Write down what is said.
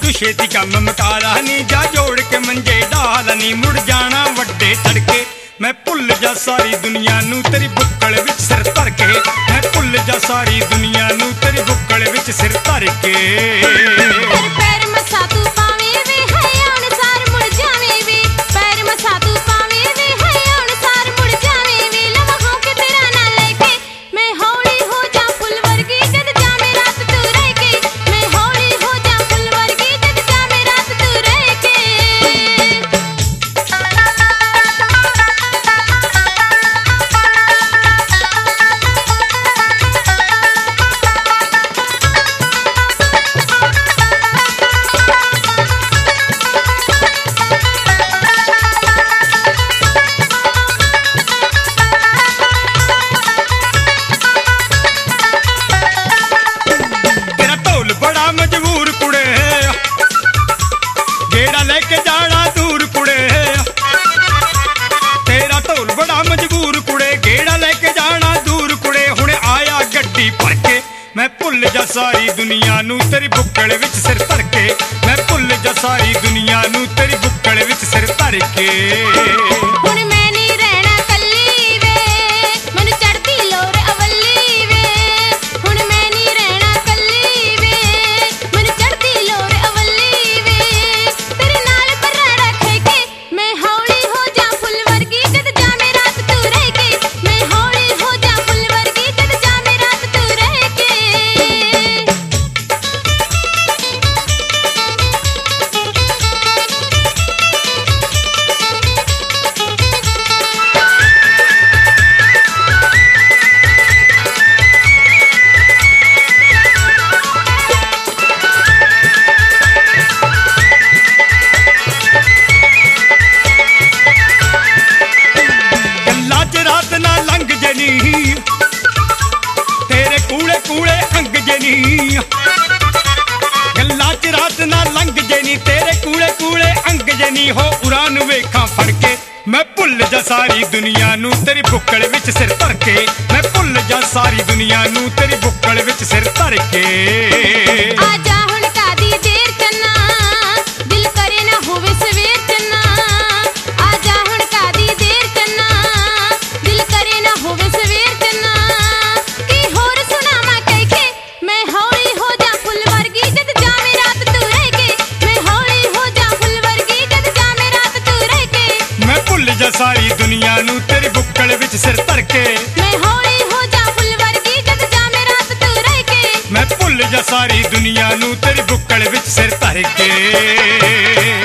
तू छेती कम मकाला नी जा जोड़ के मंजे डाल नी मुड़ जाना वड्डे तड़के मैं भुल जा सारी दुनिया नू तेरी बुक्कल विच सिर धर के मैं भुल जा सारी दुनिया नू तेरी बुक्कल विच सिर धर के पैर मसा तू पावे वे है अनुसार मुड़ जावे वे पैर मसा तू पावे वे है अनुसार मुड़ जावे वे लम्हों के तेरा ना लेके मैं हौली हो जा फुल वर्गी जद जामे रात तू रह के मैं हौली हो जा फुल वर्गी जद जामे रात तू रह के लेके जाना दूर कुड़े तेरा ढोल बड़ा मजबूर कुड़े गेड़ा लेके जाना दूर कुड़े हुणे आया गड्डी भर के मैं भुल जा सारी दुनिया नू तेरी बुक्कल विच सिर धर के मैं भुल जा सारी दुनिया नू तेरी बुक्कल विच सिर धर के हुण मैं नहीं रहना कल्ली वे मैनू चढ़ती लोर अवली वे हुण मैं नहीं रहना कल्ली वे मैनू चढ़ती लोर अवली वे तेरे नाल बर्रा रखे के मैं हौली हो जा फुल वर्गी जद जामे रात तू रह के मैं हौली हो जा फुल वर्गी जद जामे रात तू रह के गल्ला च रात ना लंघ जनी तेरे कूड़े कूड़े अंग जनी गल्ला च रात ना लंघ जनी तेरे कूड़े कूड़े अंग जनी हो उड़ान वेखां फड़ के मैं भुल जा सारी दुनिया नू तेरी बुक्कल विच सिर धर के मैं भुल जा सारी दुनिया नू तेरी बुक्कल विच सिर धर के आजा हुण कादी देर चन्ना दिल करे ना होवे सवेर चन्ना आजा हुण कादी देर चन्ना दिल करे ना होवे सवेर चन्ना की होर सुनावा कह के मैं हौली हो जा फुल वर्गी जद जामे रात तू रह के मैं हौली हो जा फुल वर्गी जद जामे रात तू रह के मैं भुल जा सारी दुनिया नू तेरी बुक्कल विच सिर धर के मैं हौली हो जा फुल वर्गी जद जामे रात तू रह के मैं भुल जा सारी दुनिया नू तेरी बुक्कल विच सिर धर के